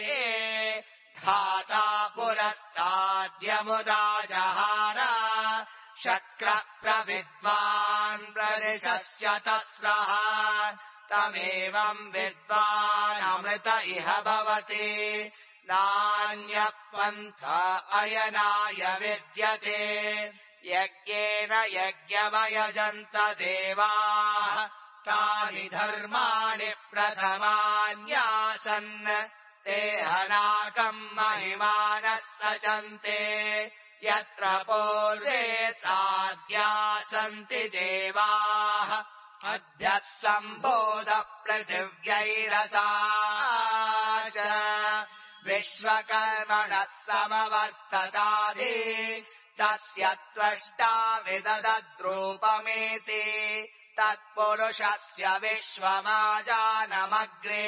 [SPEAKER 1] धाता पुरस्ताद्यमुदा जहार शक्रः प्रविद्वान् प्रदिशस्य तस्रः तमेवम् विद्वानमृत इह भवति नान्यः पन्थ अयनाय विद्यते यज्ञेन यज्ञमयजन्त देवाः तानि धर्माणि प्रथमान्यासन् ते हनाकम् महिमानः सचन्ते यत्र पूर्वे साध्या सन्ति देवाः अद्यः सम्बोध पृथिव्यैरसा च विश्वकर्मणः समवर्ततादि तस्य त्वष्टा विददद्रूपमेति तत्पुरुषस्य विश्वमाजानमग्रे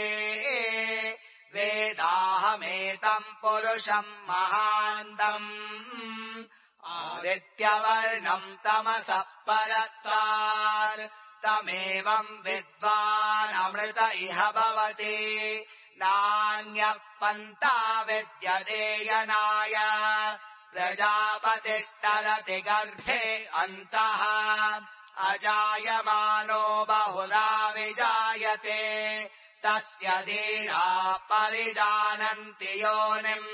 [SPEAKER 1] वेदाहमेतम् पुरुषम् महान्तम् आदित्यवर्णम् तमसः परस्तात् तमेवम् विद्वानमृत इह भवति नान्यः पन्था विद्यते यनाय प्रजापतिस्तरति गर्भे अन्तः अजायमानो बहुधा विजायते तस्य धीराः परिजानन्ति योनिम्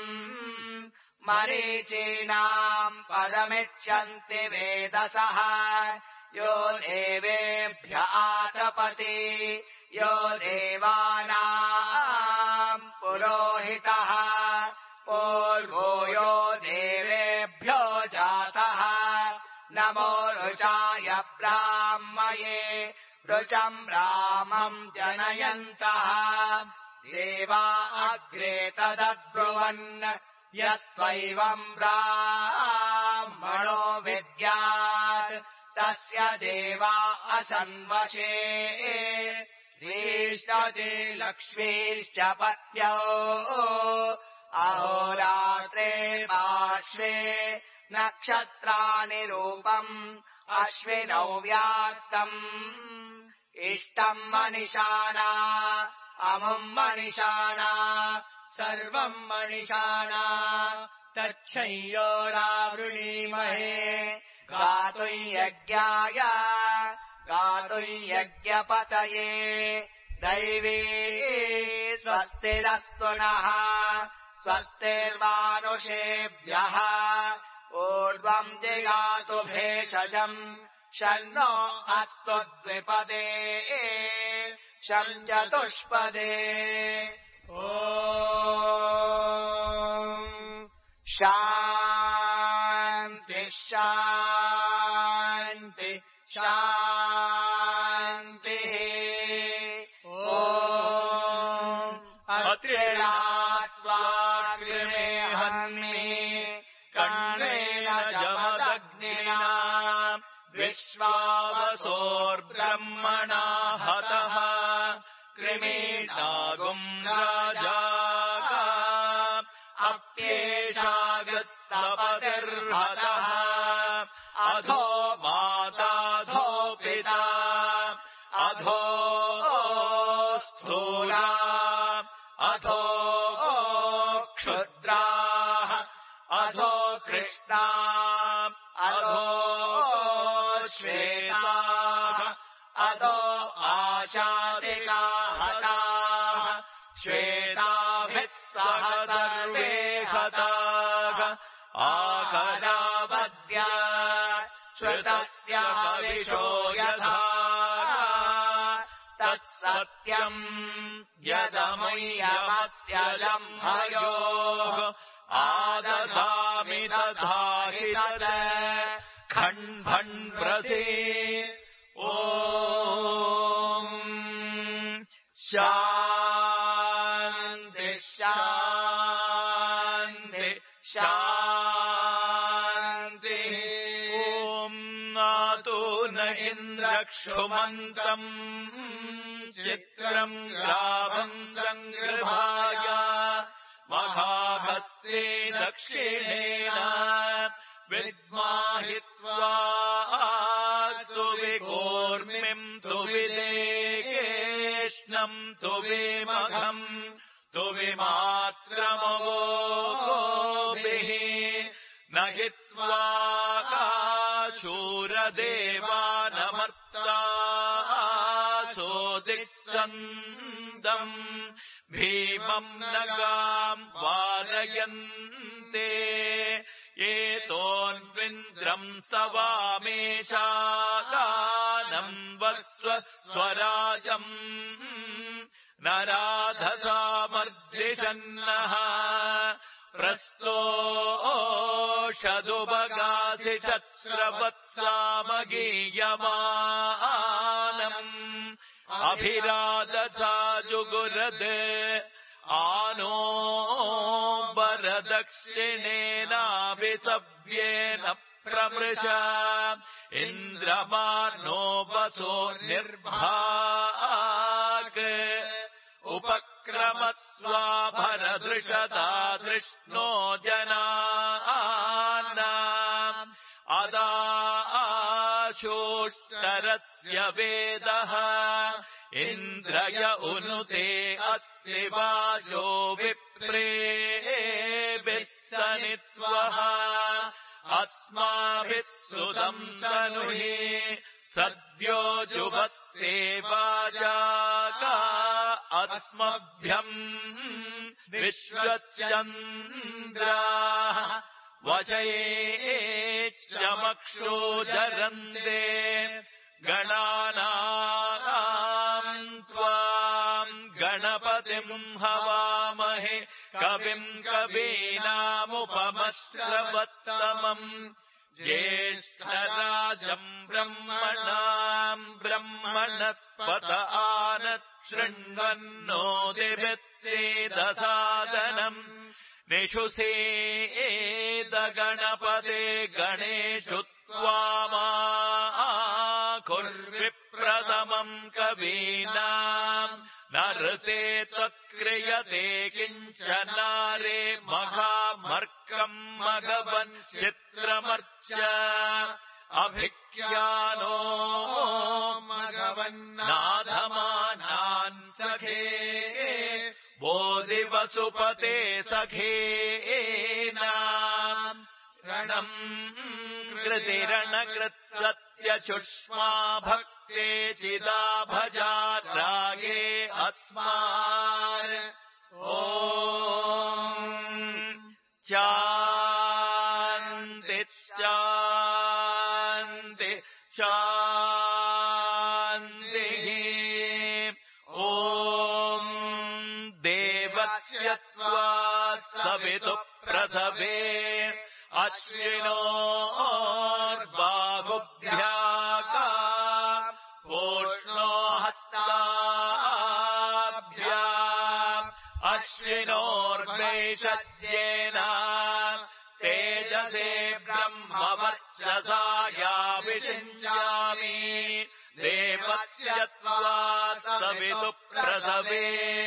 [SPEAKER 1] मरीचीनाम् पदमिच्छन्ति वेदसः यो देवेभ्य आतपति यो देवानाम् पुरोहितः पूर्वो यो देवेभ्यो जातः नमो ऋचाय ब्राह्मये ऋचम् रामम् जनयन्तः देवा अग्रे तदब्रुवन् यस्त्वैवम् ब्राह्मणो विद्यात् तस्य देवा असन्वशे श्रीष्टति लक्ष्मीश्च पत्यो अहोरात्रे पार्श्वे नक्षत्राणि रूपम् अश्विनौ व्याक्तम् इष्टम् मनिषाणा अमुम् मनिषाणा सर्वम् मनिषाणा तच्छंयोरावृणीमहे गातुम् यज्ञाय गातुम् यज्ञपतये दैवी स्वस्तिरस्तु नः स्वस्तिर्मानुषेभ्यः ऊर्ध्वम् जिगातु भेषजम् शन्नो अस्तु द्विपदे शम् चतुष्पदे ॐ शान्ति शान्ति शान्तिः ॐ अत्रिणात्वा गृहे हन्मि कर्णेन जमदग्नि
[SPEAKER 2] विश्वावसोर्ब्रह्मणा हतः कृमीणागुम् राजा अप्येषागस्तपतिर्हतः अधो माताधो पिता अधो स्थूला अधो क्षुद्राः अधो कृष्णा अधो श्वेताः अधो आशातिका हताः श्वेताभिः सह सर्वे हताः आकरावद्य श्रुतस्य हविषो यथा तत्सत्यम् यदमय्यमस्य जम्भयोः आदधामि दधाहि तत् खण्भण्व्रसे ॐ शान्ति शान्ति शान्तिः ॐ नातो न इन्द्रक्षुमन्तम् चित्रम् ग्रामम् सङ्गृहाय महाहस्ते दक्षिणेन विद्माहित्वा तु विकोर्मिम् तु विदेकेष्णम् तु विमघम् तु विमात्रमवोभिः न हित्वा शूरदेवानमर्ता सोदिक्सन्दम् भीमम् नगाम् वारयन्ते एतोऽन्विन्द्रम् सवामेषागानम् वस्व स्वराजम् न राधसामर्दिशन्नः प्रस्तोषदुपगासि चस्रवत्सामगीयमानम् अभिरादसा जुगुरद आनो वरदक्षिणेनाभिसव्येन प्रमृश इन्द्रमानो वसो निर्भाक् उपक्रमस्वाभरदृशता दृष्णो जनानाम् अदाशोष्टरस्य वेदः इन्द्रय उनुते अस्ति वाजो विप्रेभिः सनित्वः अस्माभिः सुतम् सनुहि सद्यो जुवस्ते वाजाका अस्मभ्यम् विश्वश्चन्द्राः वशयेश्चमक्षो जरन्ते गणानाम् त्वाम् गणपतिम् हवामहे कविम् कवीनामुपमश्रवत्तमम् ज्येष्ठराजम् ब्रह्मणाम् ब्रह्मणस्पत आनत् शृण्वन्नोतिभिः सेदसादनम् निषुषेद गणपते गणेषु त्वामाकुर्विप्रथमम् कवीनाम् न ऋते त्वक्रियते किञ्चनारे मघामर्कम् मघवन् चित्रमर्च अभिख्यानो मघवन्नाधमानान् सखे बोधिवसुपते सखेनाम् रणम् कृतिरणकृत्सत्यचुष्मा भक्ते चिदा भजा रागे अस्मान् ॐ शान्ति शान्ति शान्तिः ॐ देवस्य त्वा सवितुः प्रसवे अश्विनोर्बाहुभ्याका पूष्णो हस्ताभ्याम् अश्विनोर्वैषज्येन तेजसे ब्रह्मवर्चसा रसायाभिषिञ्चामि देवस्य त्वा सवितु प्रसवे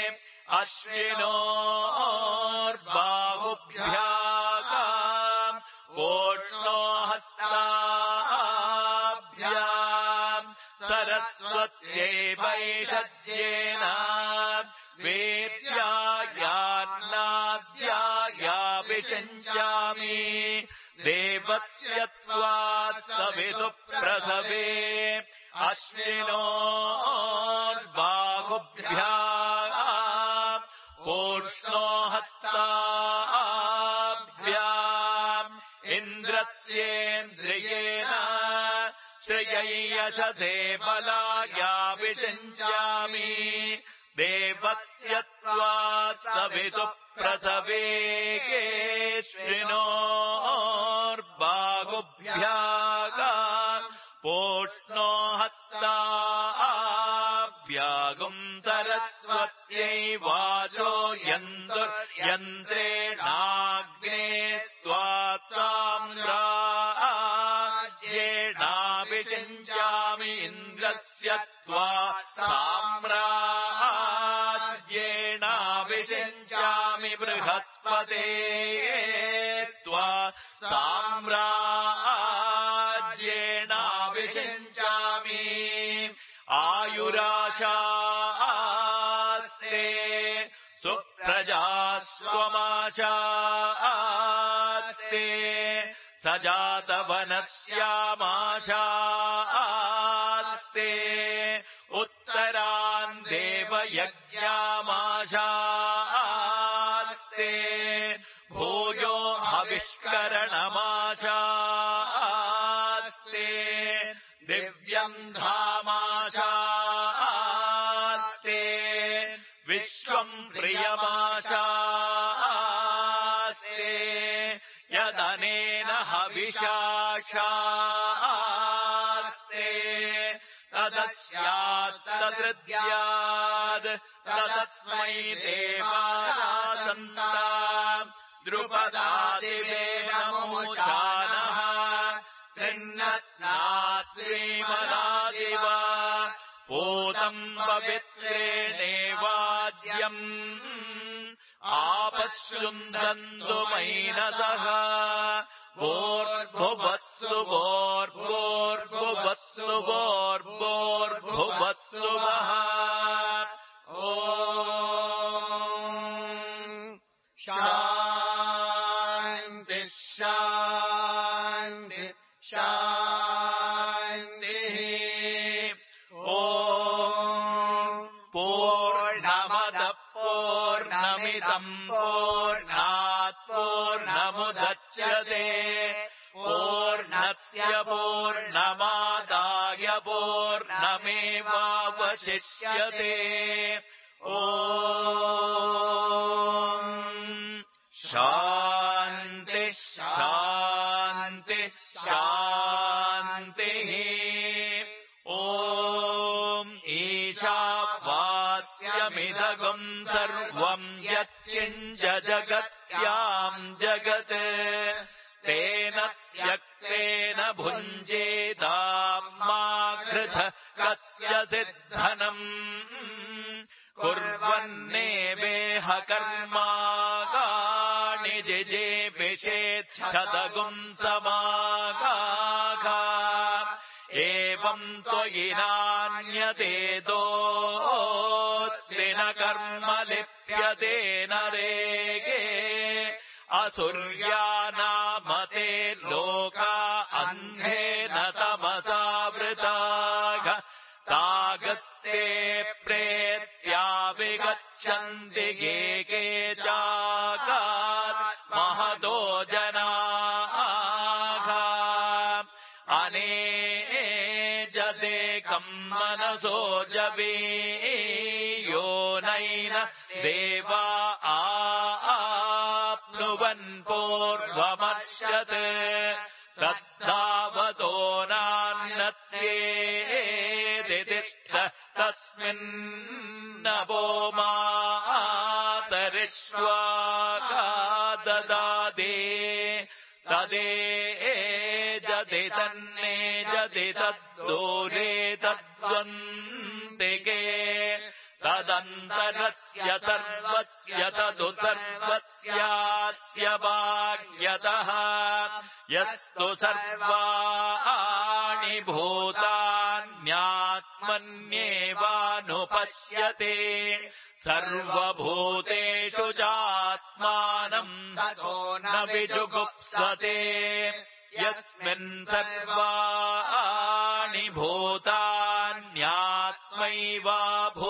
[SPEAKER 2] अश्विनोर्बाहुभ्याम् ओष्णो हस्ताभ्याम् सरस्वत्यै वैषज्येन वेद्यायान्नाद्यायाभिषिञ्चामि देवस्य त्वा सवितु प्रसवे अश्विनोर्बाहुभ्याम् ओष्णो हस्ताभ्याम् इन्द्रस्येन्द्रियेण श्रियैयशसे बलायाभिषिञ्चामि देवस्य त्वा सवितु प्रसवे केष्विनोर्बाहुभ्याम् ओष्णो हस्ताभ्यागुम् सरस्वत्यै वाचो यन्त्रेणाग्ने स्त्वा साम्राज्येणाभिषिञ्चामि इन्द्रस्य त्वा साम्राज्येणाभिषिञ्चामि बृहस्पते स्त्वा साम्राज्येणाभिषिञ्चामि आयुराशास्ते सुप्रजास्त्वमाशास्ते सजातवनस्यामाशास्ते उत्तरान् देवयज्ञामाशास्ते भूयो हविष्करणमाशास्ते दिव्यम् धामाशास्ते विश्वम् प्रियमाशास्ते यदनेन हविषाशास्ते तदस्यात्तदृद्याद् तदस्मै देवासन्ता द्रुपदादिवेदमुचानः त्रिन्नस्नात्रीमदादिव पूतम् पवित्रेणेवाज्यम् आपश्युन्धन्तु मैनसः भोर्भुवस्सु भोर्भोर्भुवस्सु भोर्भोर्भुवस्सु वः ॐ शान्ति शान्ति शान्तिः ॐ पूर्णमदः पूर्णमिदम् पूर्णात् पूर्णमुदच्यते पूर्णस्य पूर्णमादाय पूर्णमेवावशिष्यते ॐ शान्ति शान्ति शान्तिः ॐ ईशावास्यमिदगम् सर्वम् यत्किञ्च जगत्याम् जगत् तेन त्यक्तेन भुञ्जेदामाघृत कस्य सिद्धनम् कुर्वन्नेवेह कर्माणि जिजेभिषेच्छतगुम् समागाः एवम् त्वयि नान्यते दोत्रिन कर्म लिप्यते नरेगे असुर्यानामते लोका अन्धेन तमसावृताः तागस्ते प्रेत्या विगच्छन्ति गे के चागात् महतो जनाः अनेजदेकम् मनसो जवीयो नैन देवा आप्नुवन् पूर्वमर्शत् तद्धावतो नान्नत्येतिष्ठ तस्मिन्नवो मातरिष्वाका ददाति तदेजदित यदि तद्दूरे तद्वन्तिके तदन्तरस्य सर्वस्य तदु सर्वस्यास्य भाग्यतः यस्तु सर्वाणि भूतान्यात्मन्येवानुपश्यते सर्वभूतेषु चात्मानम्
[SPEAKER 1] ततो
[SPEAKER 2] न विजुगुप्सते यस्मिन् सर्वाणि भूतान्यात्मैवाभू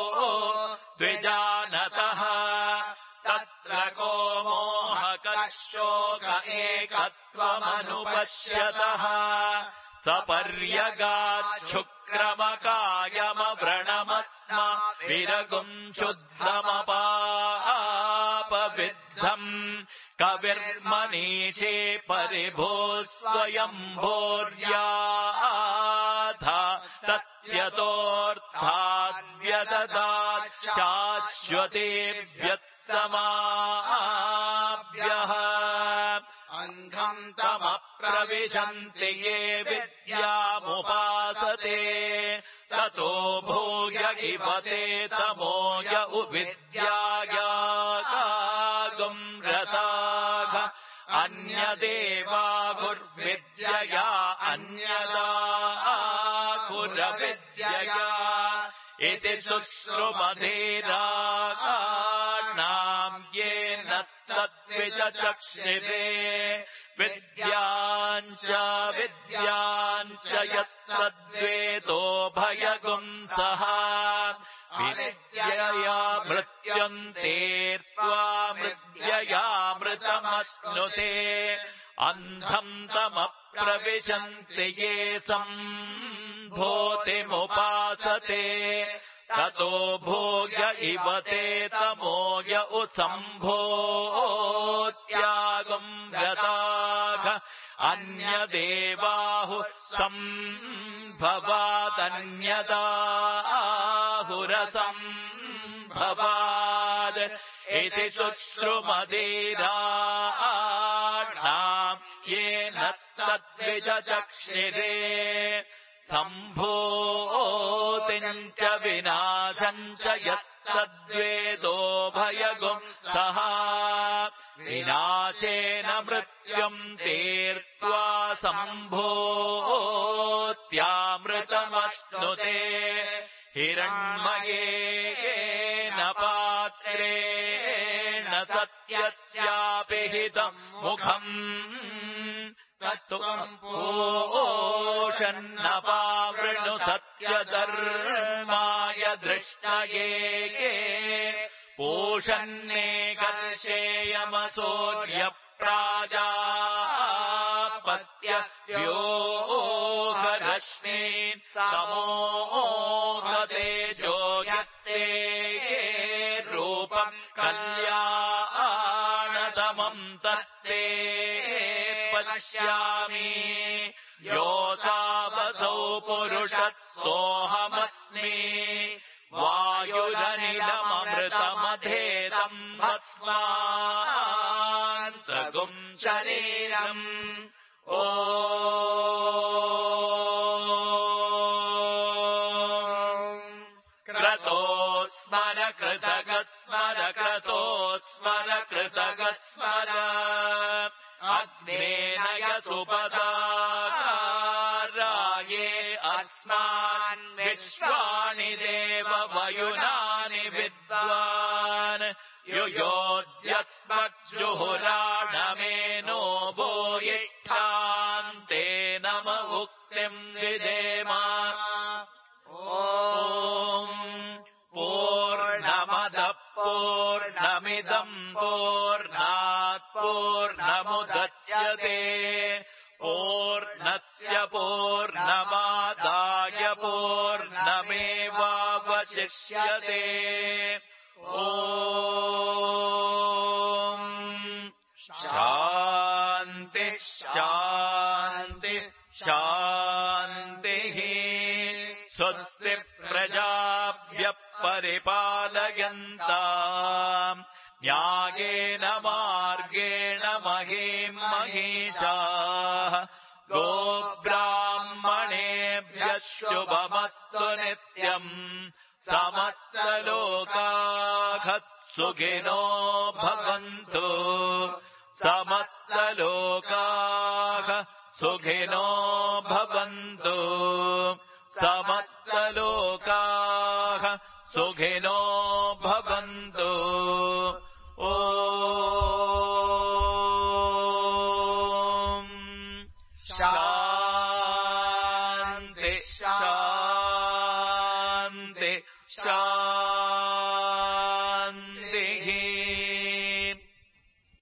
[SPEAKER 2] द्विजानतः तत्र को मोहकः शोक एकत्वमनुपश्यतः सपर्यगाच्छुक्रमकायमव्रणमस्मा विरगुम् शुद्धमपापविद्धम् कविर्मनीषे परिभूः स्वयम्भोर्याथ तत्यतोऽर्थाद्व्यददाच्छाश्वतेभ्यत्समाभ्यः अन्धम् तमप्रविशन्ति ये विद्यामुपासते ततो भूय इवते तमो य उविद्यायागागुम् रताः अन्यदेवाहुर्विद्यया अन्यदाहुरविद्यया इति शुश्रुमधीरागाणाम् येन तद्विचक्षिरे विद्याम् च विद्याम् च यस्तद्वेदो भयगुंसः विद्यया मृत्युन्तेर्त्वा मृत्ययामृतमश्नुते अन्धम् तमप्रविशन्ति ये सम्भूतिमुपासते ततो भूय इवते तमो य उत्सम्भूत्यागुम् रताः अन्यदेवाहुः सम्भवादन्यदाहुरसम्भवाद् इति शुश्रुमधीराणाम् येन तद्विचक्षिरे सम्भूतिम् च विनाशम् च यस्तद्वेदो भयगुंसः विनाशेन मृत्युम् तीर्त्वा सम्भूत्यामृतमश्नुते हिरण्मयेन पात्रेण सत्यस्यापि हितम् मुखम् तत्त्वम् पोषन्नपावृणु सत्यधर्माय दृष्टये पोषन्नेकर्षेयमसोऽर्यप्राजापत्यव्योहरश्मीन् समोहतेजो यत्ते रूपम् कल्याणतमम् तत्ते पश्यामि योऽसावसौ पुरुषः सोऽहमस्मि वायुरनिलममृतमधेदम् भस्मान्तगुम् शरीरम् ओ क्रतो स्मर कृतगस्मर क्रतो स्मर कृतगस्मर अग्नेन यसुपदाकाराये अस्मान् विश्वानि देव वयुनानि विद्वान् युयोद्यस्मज्जुहुराणमेनो भूयिष्ठान्ते नम उक्तिम् विदेम ॐ पूर्णमदः पूर्णमिदम् पूर्णात् पूर्णमुदच्यते पूर्णस्य पूर्णमादाय पूर्णमेवावशिष्यते ॐ शान्ति शान्ति शान्तिः स्वस्ति प्रजाभ्यः परिपालयन्ताम् न्यायेन मार्गेण महीम् महीषाः गोब्राह्मणे शुभमस्तु नित्यम् समस्तलोकाः सुखिनो भवन्तु समस्तलोकाः सुखिनो भवन्तु समस्तलोकाः सुखिनो भवन्तु ॐ शान्ति शान्ति शान्ति